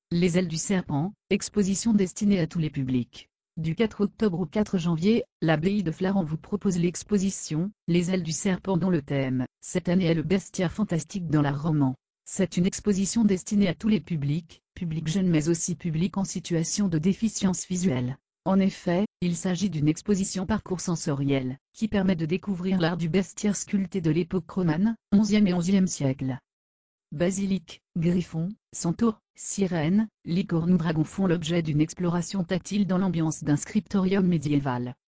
Les ailes du serpent, exposition destinée à tous les publics. Du 4 octobre au 4 janvier, l'abbaye de Flaran vous propose l'exposition « Les ailes du serpent » dont le thème, cette année, est le bestiaire fantastique dans l'art roman. C'est une exposition destinée à tous les publics, public jeune mais aussi public en situation de déficience visuelle. En effet, il s'agit d'une exposition parcours sensoriel, qui permet de découvrir l'art du bestiaire sculpté de l'époque romane, 11e et 11e siècle. Basilic, griffon, centaure, sirène, licorne ou dragon font l'objet d'une exploration tactile dans l'ambiance d'un scriptorium médiéval.